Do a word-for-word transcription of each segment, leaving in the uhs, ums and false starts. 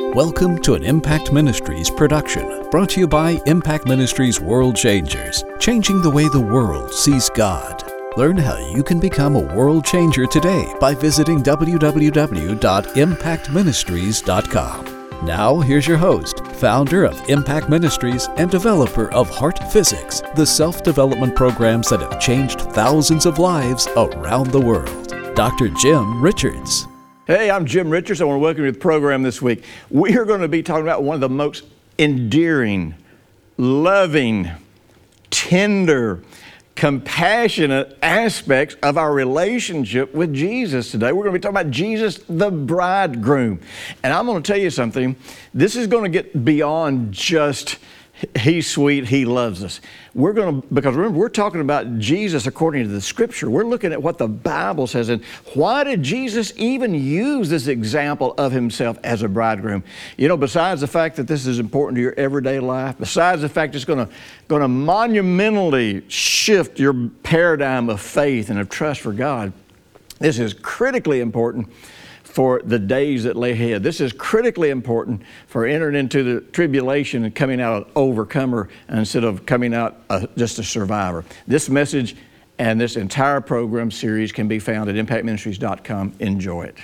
Welcome to an Impact Ministries production, brought to you by Impact Ministries World Changers, changing the way the world sees God. Learn how you can become a world changer today by visiting w w w dot impact ministries dot com. Now, here's your host, founder of Impact Ministries and developer of Heart Physics, the self-development programs that have changed thousands of lives around the world, Doctor Jim Richards. Hey, I'm Jim Richards. I want to welcome you to the program this week. We are going to be talking about one of the most endearing, loving, tender, compassionate aspects of our relationship with Jesus today. We're going to be talking about Jesus, the bridegroom. And I'm going to tell you something. This is going to get beyond just He's sweet, He loves us. We're going to, because remember, we're talking about Jesus according to the Scripture. We're looking at what the Bible says. And why did Jesus even use this example of Himself as a bridegroom? You know, besides the fact that this is important to your everyday life, besides the fact it's going to, going to monumentally shift your paradigm of faith and of trust for God, this is critically important for the days that lay ahead. This is critically important for entering into the tribulation and coming out an overcomer instead of coming out a, just a survivor. This message and this entire program series can be found at impact ministries dot com. Enjoy it.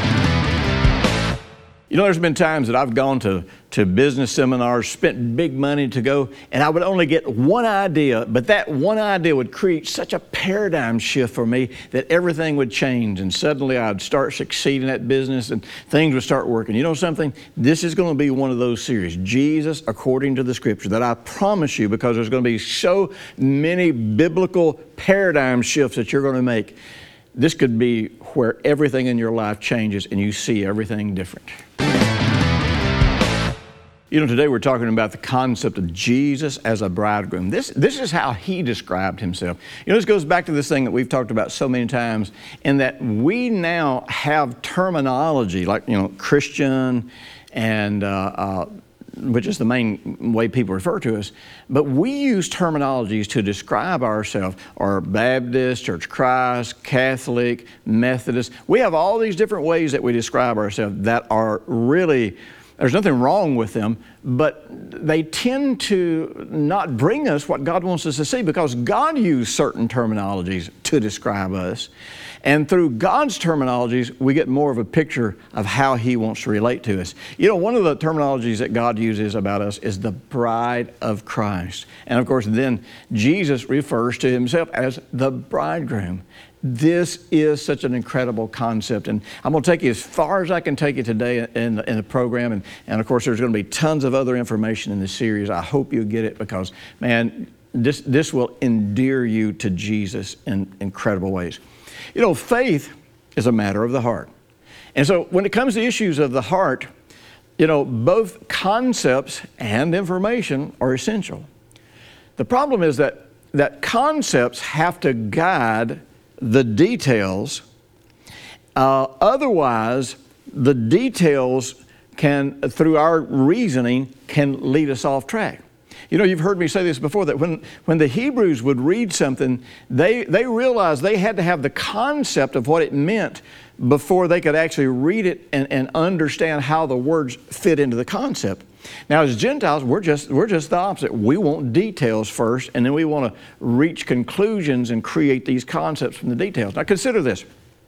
You know, there's been times that I've gone to, to business seminars, spent big money to go, and I would only get one idea, but that one idea would create such a paradigm shift for me that everything would change, and suddenly I'd start succeeding at business and things would start working. You know something? This is going to be one of those series, Jesus According to the Scripture, that I promise you, because there's going to be so many biblical paradigm shifts that you're going to make, this could be where everything in your life changes and you see everything different. You know, today we're talking about the concept of Jesus as a bridegroom. This, this is how He described Himself. You know, this goes back to this thing that we've talked about so many times, in that we now have terminology like, you know, Christian and uh, uh, which is the main way people refer to us, but we use terminologies to describe ourselves, or Baptist, Church of Christ, Catholic, Methodist. We have all these different ways that we describe ourselves that are really, there's nothing wrong with them, but they tend to not bring us what God wants us to see, because God used certain terminologies to describe us. And through God's terminologies, we get more of a picture of how He wants to relate to us. You know, one of the terminologies that God uses about us is the bride of Christ. And of course, then Jesus refers to Himself as the bridegroom. This is such an incredible concept. And I'm going to take you as far as I can take you today in the, in the program. And, and of course, there's going to be tons of other information in this series. I hope you get it, because, man, this, this will endear you to Jesus in incredible ways. You know, faith is a matter of the heart. And so when it comes to issues of the heart, you know, both concepts and information are essential. The problem is that, that concepts have to guide the details. Uh, otherwise, the details can, through our reasoning, can lead us off track. You know, you've heard me say this before, that when, when the Hebrews would read something, they, they realized they had to have the concept of what it meant before they could actually read it and, and understand how the words fit into the concept. Now, as Gentiles, we're just, we're just the opposite. We want details first, and then we want to reach conclusions and create these concepts from the details. Now, consider this.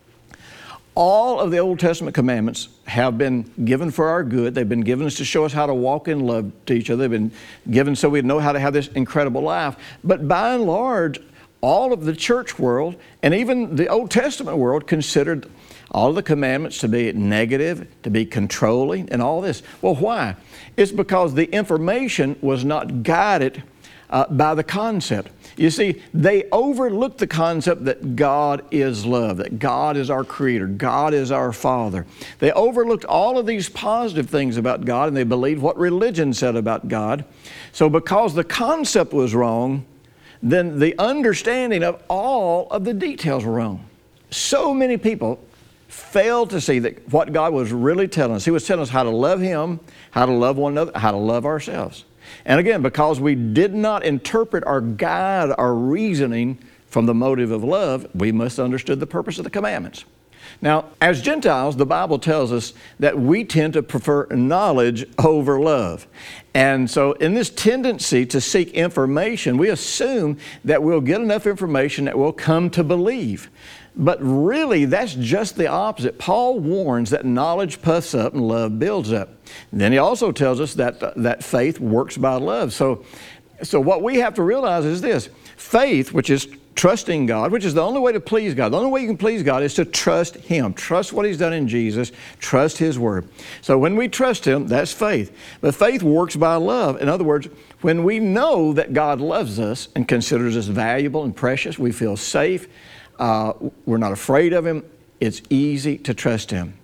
All of the Old Testament commandments have been given for our good. They've been given us to show us how to walk in love to each other. They've been given so we know how to have this incredible life. But by and large, all of the church world and even the Old Testament world considered all of the commandments to be negative, to be controlling, and all this. Well, why? It's because the information was not guided uh, by the concept. You see, they overlooked the concept that God is love, that God is our Creator, God is our Father. They overlooked all of these positive things about God, and they believed what religion said about God. So because the concept was wrong, then the understanding of all of the details were wrong. So many people failed to see that what God was really telling us. He was telling us how to love Him, how to love one another, how to love ourselves. And again, because we did not interpret or guide our reasoning from the motive of love, we misunderstood the purpose of the commandments. Now, as Gentiles, the Bible tells us that we tend to prefer knowledge over love. And so in this tendency to seek information, we assume that we'll get enough information that we'll come to believe. But really, that's just the opposite. Paul warns that knowledge puffs up and love builds up. And then he also tells us that, uh, that faith works by love. So, so what we have to realize is this. Faith, which is trusting God, which is the only way to please God. The only way you can please God is to trust Him. Trust what He's done in Jesus. Trust His Word. So when we trust Him, that's faith. But faith works by love. In other words, when we know that God loves us and considers us valuable and precious, we feel safe, uh, we're not afraid of Him, it's easy to trust Him.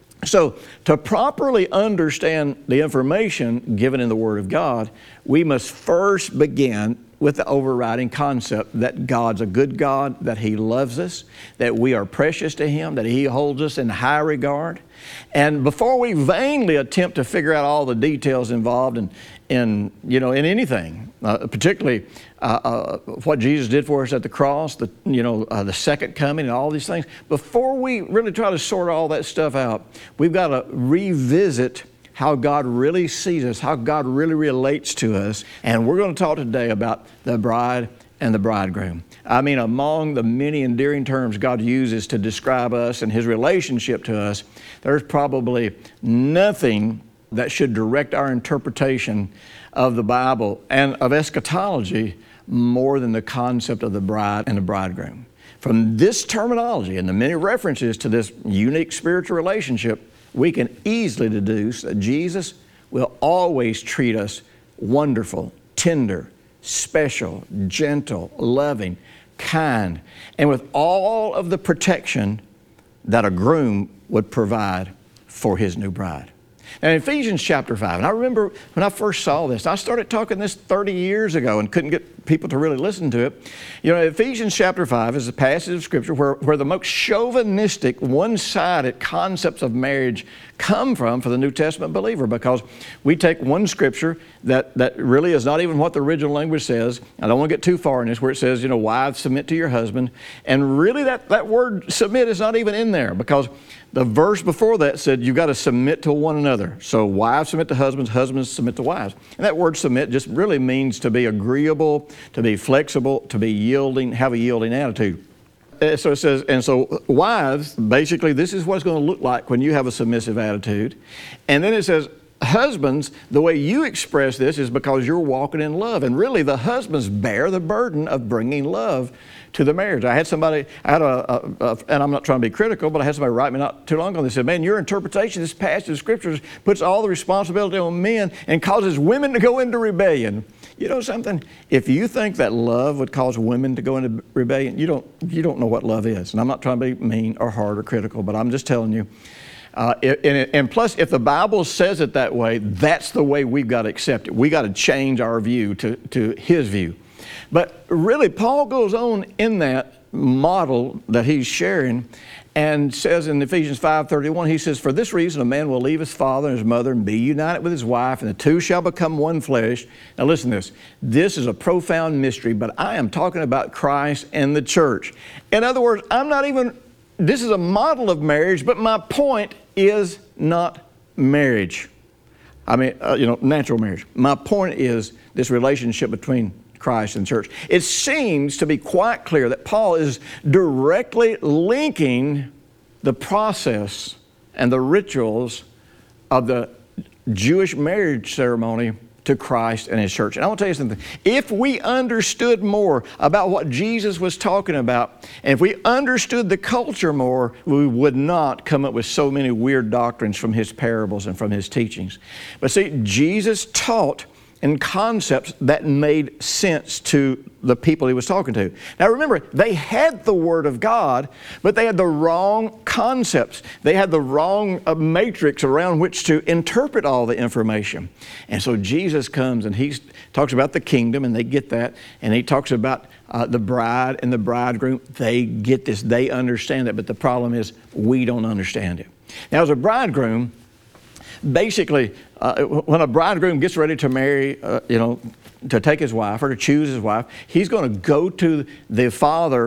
So to properly understand the information given in the Word of God, we must first begin with the overriding concept that God's a good God, that He loves us, that we are precious to Him, that He holds us in high regard. And before we vainly attempt to figure out all the details involved in, in you know, in anything, uh, particularly uh, uh, what Jesus did for us at the cross, the, you know, uh, the second coming and all these things, before we really try to sort all that stuff out, we've got to revisit how God really sees us, how God really relates to us. And we're going to talk today about the bride and the bridegroom. I mean, among the many endearing terms God uses to describe us and His relationship to us, there's probably nothing that should direct our interpretation of the Bible and of eschatology more than the concept of the bride and the bridegroom. From this terminology and the many references to this unique spiritual relationship, we can easily deduce that Jesus will always treat us wonderful, tender, special, gentle, loving, kind, and with all of the protection that a groom would provide for his new bride. And in Ephesians chapter five, and I remember when I first saw this, I started talking this thirty years ago and couldn't get people to really listen to it. You know, Ephesians chapter five is a passage of Scripture where, where the most chauvinistic, one-sided concepts of marriage come from for the New Testament believer, because we take one Scripture that, that really is not even what the original language says. I don't want to get too far in this, where it says, you know, wives, submit to your husband. And really that, that word submit is not even in there, because the verse before that said you've got to submit to one another. So wives submit to husbands, husbands submit to wives. And that word submit just really means to be agreeable, to be flexible, to be yielding, have a yielding attitude. So it says, and so wives, basically this is what it's going to look like when you have a submissive attitude. And then it says, husbands, the way you express this is because you're walking in love. And really the husbands bear the burden of bringing love to the marriage. I had somebody, I had a, a, a, and I'm not trying to be critical, but I had somebody write me not too long ago. They said, man, your interpretation of this passage of Scriptures puts all the responsibility on men and causes women to go into rebellion. You know something? If you think that love would cause women to go into rebellion, you don't, you don't know what love is. And I'm not trying to be mean or hard or critical, but I'm just telling you. Uh, and, and plus, if the Bible says it that way, that's the way we've got to accept it. We've got to change our view to, to His view. But really, Paul goes on in that model that he's sharing and says in Ephesians five thirty-one, he says, for this reason a man will leave his father and his mother and be united with his wife, and the two shall become one flesh. Now listen to this. This is a profound mystery, but I am talking about Christ and the church. In other words, I'm not even, this is a model of marriage, but my point is not marriage. I mean, uh, you know, natural marriage. My point is this relationship between Christ and the church. It seems to be quite clear that Paul is directly linking the process and the rituals of the Jewish marriage ceremony to Christ and His church. And I want to tell you something. If we understood more about what Jesus was talking about, and if we understood the culture more, we would not come up with so many weird doctrines from His parables and from His teachings. But see, Jesus taught in concepts that made sense to the people He was talking to. Now remember, they had the Word of God, but they had the wrong concepts. They had the wrong uh, matrix around which to interpret all the information. And so Jesus comes and He talks about the kingdom, and they get that. And He talks about uh, the bride and the bridegroom. They get this. They understand it. But the problem is we don't understand it. Now as a bridegroom, basically, uh, when a bridegroom gets ready to marry, uh, you know, to take his wife or to choose his wife, he's going to go to the father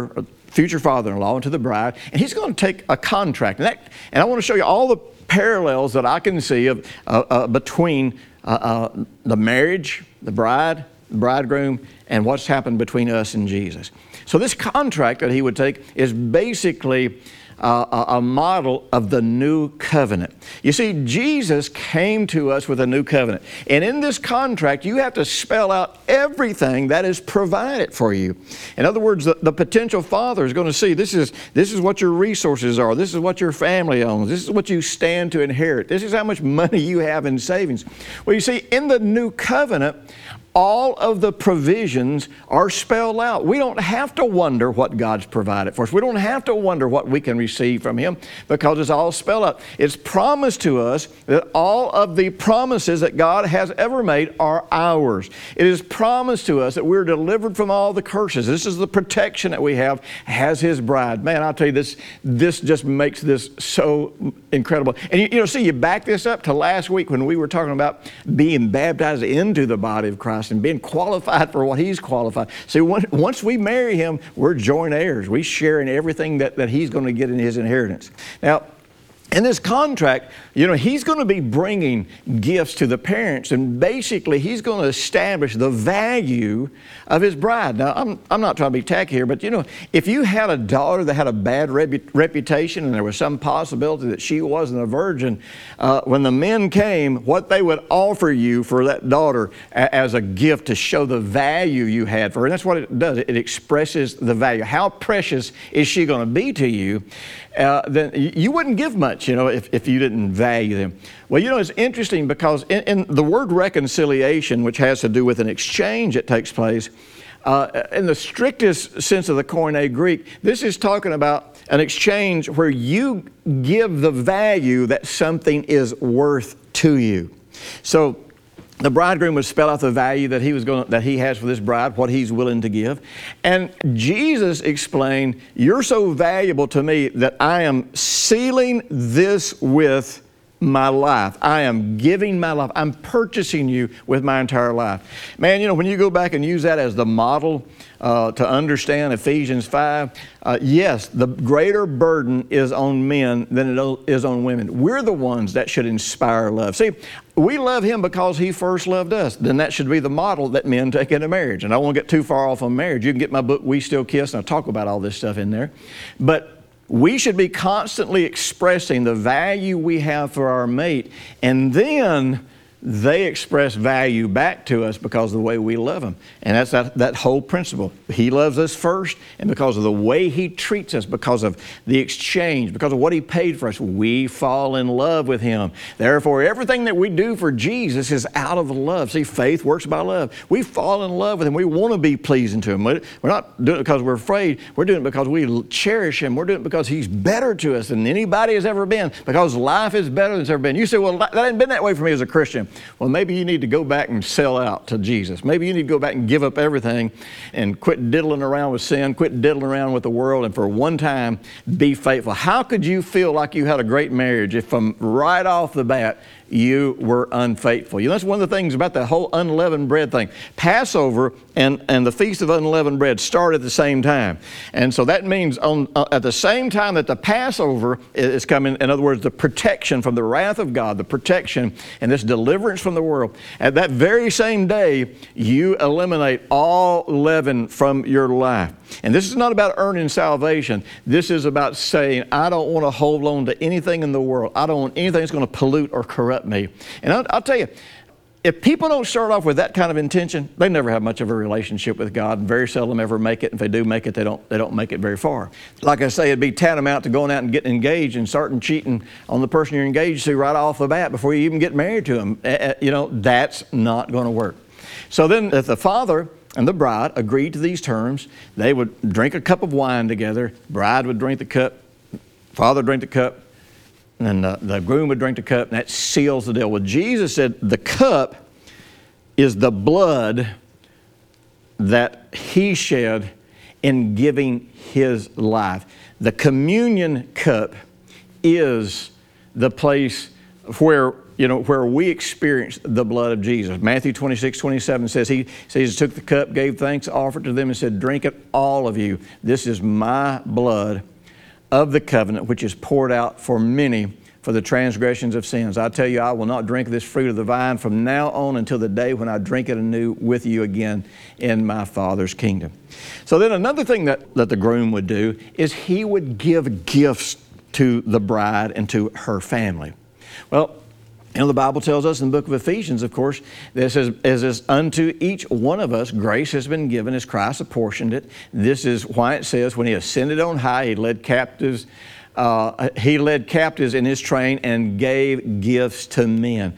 future father-in-law and to the bride, and he's going to take a contract. And, that, and I want to show you all the parallels that I can see of, uh, uh, between uh, uh, the marriage, the bride, the bridegroom, and what's happened between us and Jesus. So this contract that he would take is basically Uh, a, a model of the new covenant. You see, Jesus came to us with a new covenant. And in this contract, you have to spell out everything that is provided for you. In other words, the, the potential father is going to see this is, this is what your resources are. This is what your family owns. This is what you stand to inherit. This is how much money you have in savings. Well, you see, in the new covenant, all of the provisions are spelled out. We don't have to wonder what God's provided for us. We don't have to wonder what we can receive from Him because it's all spelled out. It's promised to us that all of the promises that God has ever made are ours. It is promised to us that we're delivered from all the curses. This is the protection that we have as His bride. Man, I'll tell you, this, this just makes this so incredible. And you, you know, see, you back this up to last week when we were talking about being baptized into the body of Christ and being qualified for what He's qualified. See, once we marry Him, we're joint heirs. We share in everything that, that He's going to get in His inheritance. Now, in this contract, you know, He's going to be bringing gifts to the parents, and basically He's going to establish the value of His bride. Now, I'm, I'm not trying to be tacky here, but you know, if you had a daughter that had a bad repu- reputation and there was some possibility that she wasn't a virgin, uh, when the men came, what they would offer you for that daughter a- as a gift to show the value you had for her, and that's what it does. It expresses the value. How precious is she going to be to you? Uh, then you wouldn't give much, you know, if, if you didn't value them. Well, you know, it's interesting because in, in the word reconciliation, which has to do with an exchange that takes place, uh, in the strictest sense of the Koine Greek, this is talking about an exchange where you give the value that something is worth to you. So the bridegroom would spell out the value that he was going that he has for this bride, what he's willing to give. And Jesus explained, you're so valuable to me that I am sealing this with my life. I am giving my life. I'm purchasing you with my entire life. Man, you know, when you go back and use that as the model uh, to understand Ephesians five, uh, yes, the greater burden is on men than it is on women. We're the ones that should inspire love. See, we love Him because He first loved us. Then that should be the model that men take into marriage. And I won't get too far off on marriage. You can get my book, We Still Kiss, and I talk about all this stuff in there. But we should be constantly expressing the value we have for our mate, and then they express value back to us because of the way we love them. And that's that, that whole principle. He loves us first, and because of the way He treats us, because of the exchange, because of what He paid for us, we fall in love with Him. Therefore, everything that we do for Jesus is out of love. See, faith works by love. We fall in love with Him. We want to be pleasing to Him. We're not doing it because we're afraid. We're doing it because we cherish Him. We're doing it because He's better to us than anybody has ever been, because life is better than it's ever been. You say, well, that hasn't been that way for me as a Christian. Well, maybe you need to go back and sell out to Jesus. Maybe you need to go back and give up everything and quit diddling around with sin, quit diddling around with the world, and for one time be faithful. How could you feel like you had a great marriage if from right off the bat you were unfaithful? You know, that's one of the things about the whole unleavened bread thing. Passover and, and the Feast of Unleavened Bread start at the same time. And so that means on, uh, at the same time that the Passover is coming, in other words, the protection from the wrath of God, the protection and this deliverance from the world, at that very same day, you eliminate all leaven from your life. And this is not about earning salvation. This is about saying, I don't want to hold on to anything in the world. I don't want anything that's going to pollute or corrupt me. And I'll, I'll tell you, if people don't start off with that kind of intention, they never have much of a relationship with God, and very seldom ever make it. If they do make it, they don't, they don't make it very far. Like I say, it'd be tantamount to going out and getting engaged and starting cheating on the person you're engaged to right off the bat before you even get married to them. Uh, you know, that's not going to work. So then if the father and the bride agreed to these terms, they would drink a cup of wine together. Bride would drink the cup, father would drink the cup, and the, the groom would drink the cup, and that seals the deal. Well, Jesus said the cup is the blood that He shed in giving His life. The communion cup is the place where you know, where we experience the blood of Jesus. Matthew twenty-six, twenty-seven says, he says, he took the cup, gave thanks, offered to them, and said, drink it, all of you. This is my blood of the covenant, which is poured out for many for the transgressions of sins. I tell you, I will not drink this fruit of the vine from now on until the day when I drink it anew with you again in my Father's kingdom. So then another thing that, that the groom would do is he would give gifts to the bride and to her family. Well, you know, the Bible tells us in the book of Ephesians, of course, this is, as is unto each one of us, grace has been given as Christ apportioned it. This is why it says, when he ascended on high, he led captives Uh, he led captives in his train and gave gifts to men.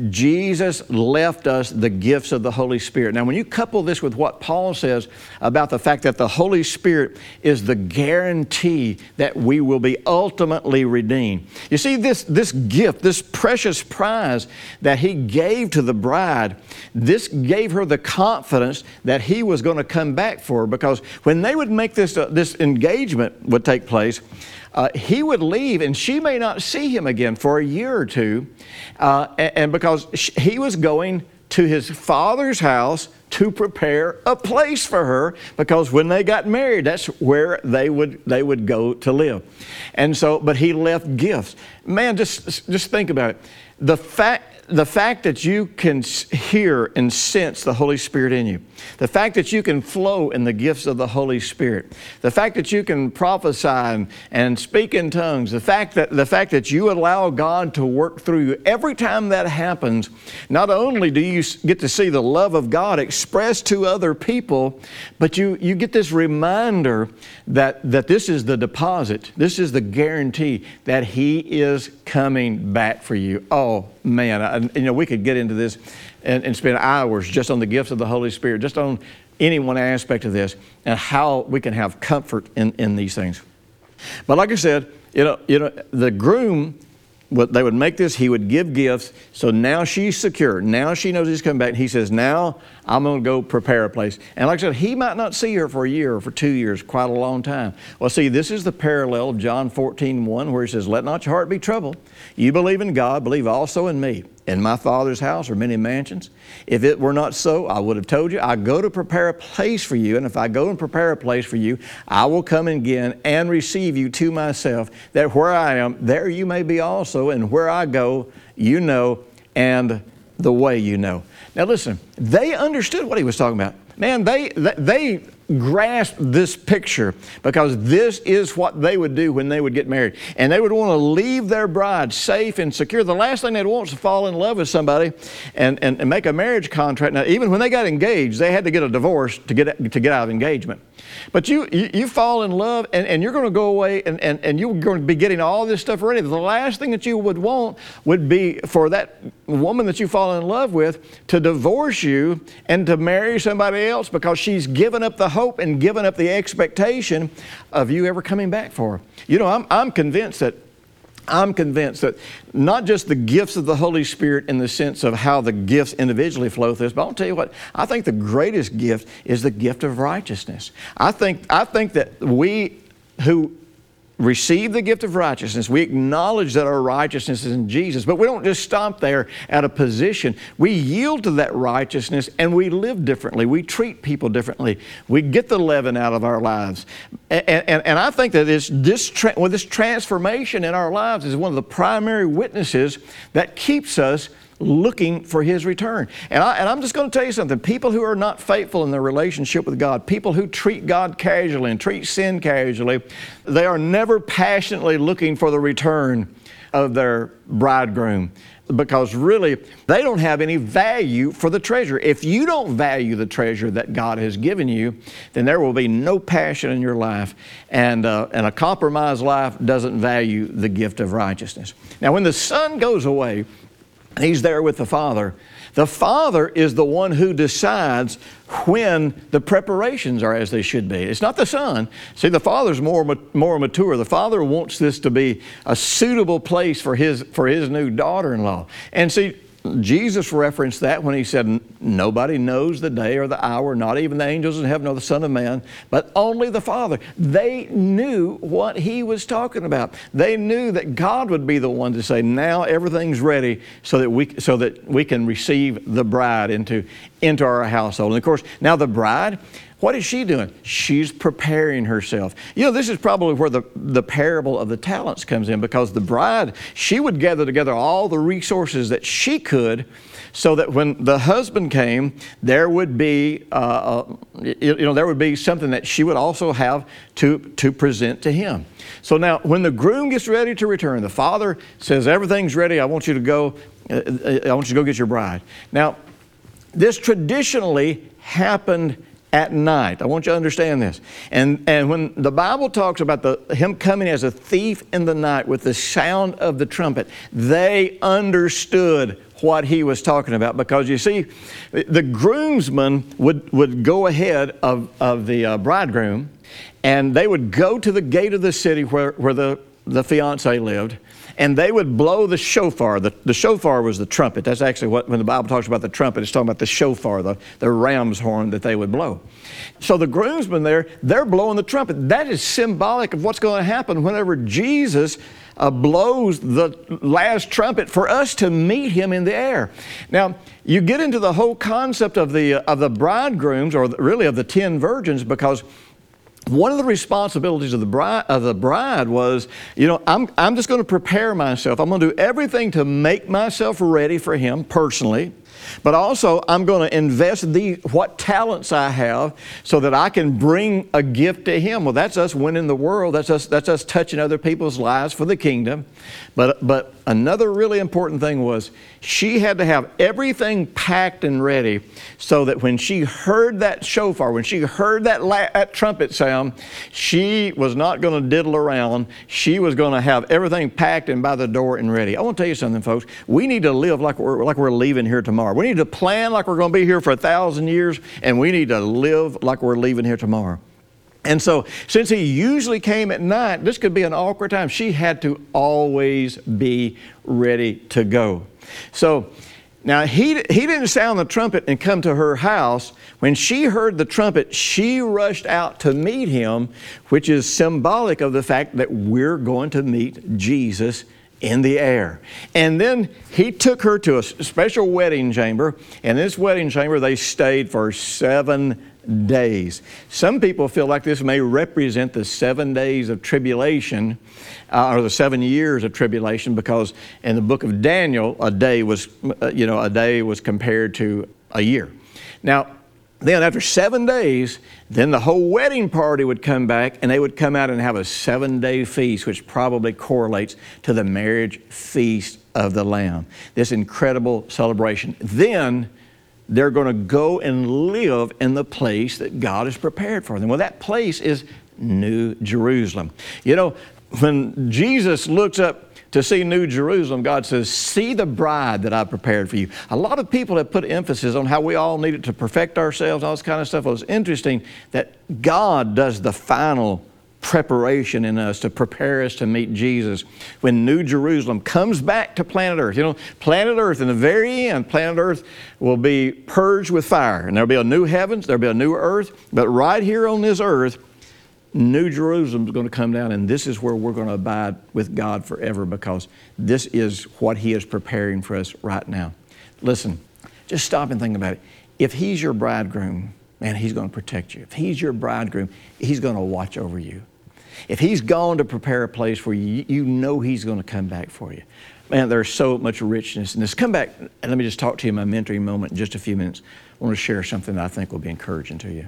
Jesus left us the gifts of the Holy Spirit. Now, when you couple this with what Paul says about the fact that the Holy Spirit is the guarantee that we will be ultimately redeemed. You see, this, this gift, this precious prize that he gave to the bride, this gave her the confidence that he was going to come back for her, because when they would make this, uh, this engagement would take place, Uh, he would leave and she may not see him again for a year or two, uh, and, and because she, he was going to his father's house to prepare a place for her, because when they got married, that's where they would they would go to live. And so, but he left gifts. Man, just just think about it. The fact the fact that you can hear and sense the Holy Spirit in you, the fact that you can flow in the gifts of the Holy Spirit, the fact that you can prophesy and, and speak in tongues, the fact that the fact that you allow God to work through you, every time that happens, not only do you get to see the love of God expressed to other people, but you, you get this reminder that, that this is the deposit, this is the guarantee that He is coming back for you. Oh, man, I, you know, we could get into this and, and spend hours just on the gifts of the Holy Spirit, just on any one aspect of this, and how we can have comfort in, in these things. But like I said, you know, you know, the groom, what they would make this, he would give gifts. So now she's secure. Now she knows he's coming back. He says, now I'm going to go prepare a place. And like I said, he might not see her for a year or for two years, quite a long time. Well, see, this is the parallel of John fourteen one, where he says, let not your heart be troubled. You believe in God, believe also in me. In my Father's house are many mansions. If it were not so, I would have told you. I go to prepare a place for you, and if I go and prepare a place for you, I will come again and receive you to myself, that where I am, there you may be also, and where I go, you know, and the way you know. Now listen, they understood what he was talking about. Man, they, they grasped this picture, because this is what they would do when they would get married. And they would want to leave their bride safe and secure. The last thing they'd want is to fall in love with somebody and, and, and make a marriage contract. Now, even when they got engaged, they had to get a divorce to get, to get out of engagement. But you, you, you fall in love, and, and you're going to go away, and, and, and you're going to be getting all this stuff ready. The last thing that you would want would be for that woman that you fall in love with to divorce you and to marry somebody else, because she's given up the hope and given up the expectation of you ever coming back for her. You know, I'm, I'm convinced that I'm convinced that not just the gifts of the Holy Spirit in the sense of how the gifts individually flow through us, but I'll tell you what, I think the greatest gift is the gift of righteousness. I think, I think that we who receive the gift of righteousness, we acknowledge that our righteousness is in Jesus, but we don't just stop there at a position. We yield to that righteousness and we live differently. We treat people differently. We get the leaven out of our lives. And, and, and I think that this, this, tra well, this transformation in our lives is one of the primary witnesses that keeps us looking for His return. And, I, and I'm just going to tell you something. People who are not faithful in their relationship with God, people who treat God casually and treat sin casually, they are never passionately looking for the return of their bridegroom, because really they don't have any value for the treasure. If you don't value the treasure that God has given you, then there will be no passion in your life, and, uh, and a compromised life doesn't value the gift of righteousness. Now, when the son goes away, he's there with the Father. The Father is the one who decides when the preparations are as they should be. It's not the Son. See, the Father's more, more mature. The Father wants this to be a suitable place for his, for his new daughter-in-law. And see, Jesus referenced that when he said, nobody knows the day or the hour, not even the angels in heaven or the Son of Man, but only the Father. They knew what he was talking about. They knew that God would be the one to say, now everything's ready so that we, so that we can receive the bride into, into our household. And of course, now the bride, what is she doing? She's preparing herself. You know, this is probably where the, the parable of the talents comes in, because the bride, she would gather together all the resources that she could so that when the husband came, there would be, uh, you know, there would be something that she would also have to, to present to him. So now, when the groom gets ready to return, the father says, everything's ready. I want you to go, uh, I want you to go get your bride. Now, this traditionally happened at night. I want you to understand this. And, and when the Bible talks about the, him coming as a thief in the night with the sound of the trumpet, they understood what he was talking about, because you see, the groomsmen would, would go ahead of, of the uh, bridegroom, and they would go to the gate of the city where, where the, the fiancé lived, and they would blow the shofar. The, the shofar was the trumpet. That's actually what, when the Bible talks about the trumpet, it's talking about the shofar, the, the ram's horn that they would blow. So the groomsmen there, they're blowing the trumpet. That is symbolic of what's going to happen whenever Jesus uh, blows the last trumpet for us to meet him in the air. Now, you get into the whole concept of the, uh, of the bridegrooms, or really of the ten virgins, because one of the responsibilities of the bride, of the bride was, you know, I'm, I'm just going to prepare myself. I'm going to do everything to make myself ready for him personally. But also, I'm going to invest the, what talents I have so that I can bring a gift to him. Well, that's us winning the world. That's us, that's us touching other people's lives for the kingdom. But, but another really important thing was she had to have everything packed and ready so that when she heard that shofar, when she heard that, la- that trumpet sound, she was not going to diddle around. She was going to have everything packed and by the door and ready. I want to tell you something, folks. We need to live like we're, like we're leaving here tomorrow. We need to plan like we're going to be here for a thousand years, and we need to live like we're leaving here tomorrow. And so, since he usually came at night, this could be an awkward time. She had to always be ready to go. So, now he, he didn't sound the trumpet and come to her house. When she heard the trumpet, she rushed out to meet him, which is symbolic of the fact that we're going to meet Jesus in the air. And then he took her to a special wedding chamber. And in this wedding chamber, they stayed for seven days. Some people feel like this may represent the seven days of tribulation, uh, or the seven years of tribulation, because in the book of Daniel, a day was, uh, you know, a day was compared to a year. Now, then after seven days, then the whole wedding party would come back, and they would come out and have a seven-day feast, which probably correlates to the marriage feast of the Lamb. This incredible celebration. Then they're going to go and live in the place that God has prepared for them. Well, that place is New Jerusalem. You know, when Jesus looks up to see New Jerusalem, God says, see the bride that I prepared for you. A lot of people have put emphasis on how we all needed to perfect ourselves, all this kind of stuff. Well, it's interesting that God does the final preparation in us to prepare us to meet Jesus when New Jerusalem comes back to planet Earth. You know, planet Earth, in the very end, planet Earth will be purged with fire. And there'll be a new heavens, there'll be a new earth. But right here on this earth, New Jerusalem is going to come down, and this is where we're going to abide with God forever, because this is what He is preparing for us right now. Listen, just stop and think about it. If He's your bridegroom, man, He's going to protect you. If He's your bridegroom, He's going to watch over you. If He's gone to prepare a place for you, you know He's going to come back for you. Man, there's so much richness in this. Come back and let me just talk to you in my mentoring moment in just a few minutes. I want to share something that I think will be encouraging to you.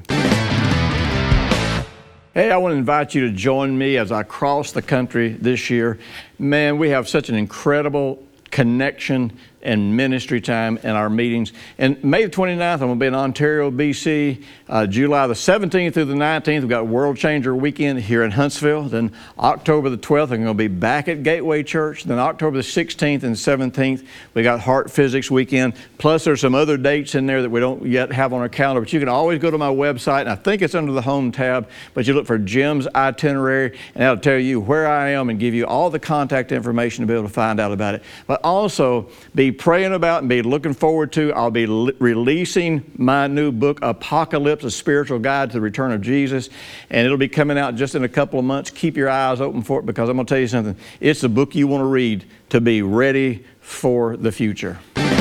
Hey, I want to invite you to join me as I cross the country this year. Man, we have such an incredible connection and ministry time in our meetings. And May the twenty-ninth, I'm going to be in Ontario, B C. Uh, July the seventeenth through the nineteenth, we've got World Changer Weekend here in Huntsville. Then October the twelfth, I'm going to be back at Gateway Church. Then October the sixteenth and seventeenth, we got Heart Physics Weekend. Plus, there's some other dates in there that we don't yet have on our calendar. But you can always go to my website, and I think it's under the Home tab. But you look for Jim's Itinerary, and that'll tell you where I am and give you all the contact information to be able to find out about it. But also, be be praying about and be looking forward to. I'll be li- releasing my new book, Apocalypse, A Spiritual Guide to the Return of Jesus. And it'll be coming out just in a couple of months. Keep your eyes open for it, because I'm going to tell you something. It's the book you want to read to be ready for the future.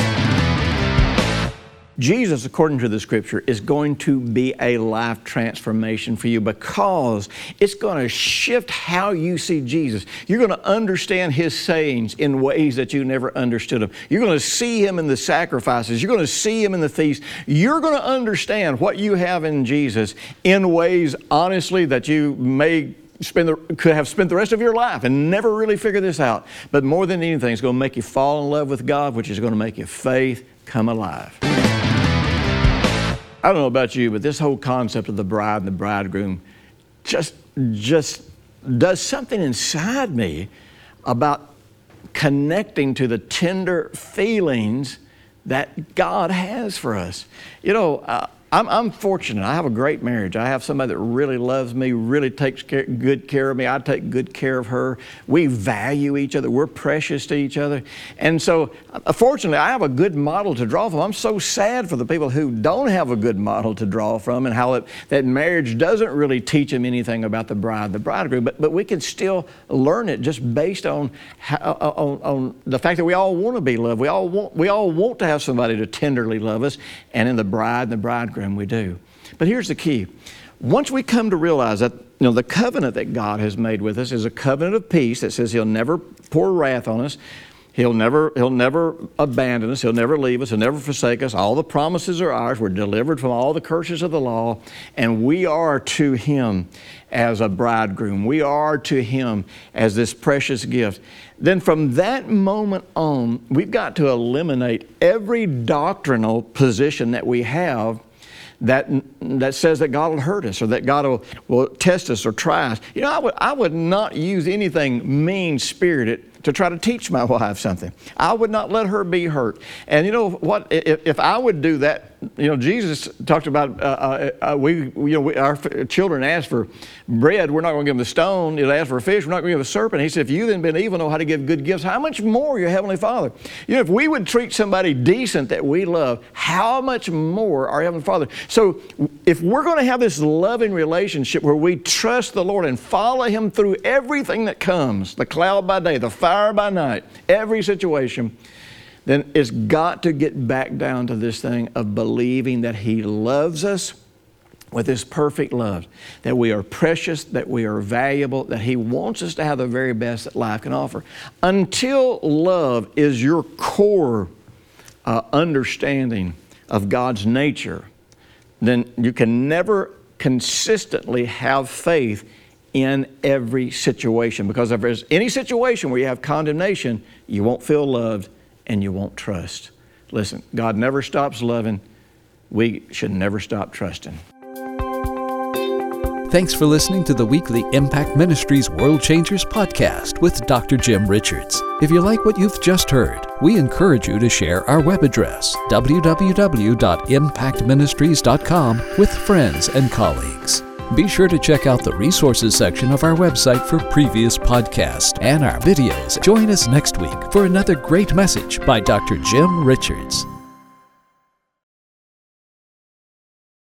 Jesus, according to the Scripture, is going to be a life transformation for you, because it's going to shift how you see Jesus. You're going to understand His sayings in ways that you never understood them. You're going to see Him in the sacrifices. You're going to see Him in the feasts. You're going to understand what you have in Jesus in ways, honestly, that you may Spend the, could have spent the rest of your life and never really figure this out. But more than anything, it's going to make you fall in love with God, which is going to make your faith come alive. I don't know about you, but this whole concept of the bride and the bridegroom just, just does something inside me about connecting to the tender feelings that God has for us. You know, uh, I'm, I'm fortunate. I have a great marriage. I have somebody that really loves me, really takes care, good care of me. I take good care of her. We value each other. We're precious to each other. And so, uh, fortunately, I have a good model to draw from. I'm so sad for the people who don't have a good model to draw from, and how it, that marriage doesn't really teach them anything about the bride, the bridegroom. But, but we can still learn it just based on, how, on, on the fact that we all want to be loved. We all want, we all want to have somebody to tenderly love us. And in the bride and the bridegroom, we do. But here's the key. Once we come to realize that, you know, the covenant that God has made with us is a covenant of peace that says He'll never pour wrath on us. He'll never, He'll never abandon us. He'll never leave us. He'll never forsake us. All the promises are ours. We're delivered from all the curses of the law. And we are to Him as a bridegroom. We are to Him as this precious gift. Then from that moment on, we've got to eliminate every doctrinal position that we have that that says that God will hurt us, or that God will, will test us or try us. You know, I would, I would not use anything mean-spirited to try to teach my wife something. I would not let her be hurt. And you know what? If, if I would do that, you know, Jesus talked about uh, uh, we, you know, we, our children ask for bread, we're not going to give them the stone. They'll ask for a fish, we're not going to give them a serpent. He said, if you then being evil know how to give good gifts, how much more your Heavenly Father? You know, if we would treat somebody decent that we love, how much more our Heavenly Father? So if we're going to have this loving relationship where we trust the Lord and follow Him through everything that comes, the cloud by day, the fire by night, every situation, then it's got to get back down to this thing of believing that He loves us with His perfect love, that we are precious, that we are valuable, that He wants us to have the very best that life can offer. Until love is your core uh, understanding of God's nature, then you can never consistently have faith in every situation. Because if there's any situation where you have condemnation, you won't feel loved and you won't trust. Listen, God never stops loving. We should never stop trusting. Thanks for listening to the weekly Impact Ministries World Changers podcast with Doctor Jim Richards. If you like what you've just heard, we encourage you to share our web address, w w w dot impact ministries dot com, with friends and colleagues. Be sure to check out the resources section of our website for previous podcasts and our videos. Join us next week for another great message by Doctor Jim Richards.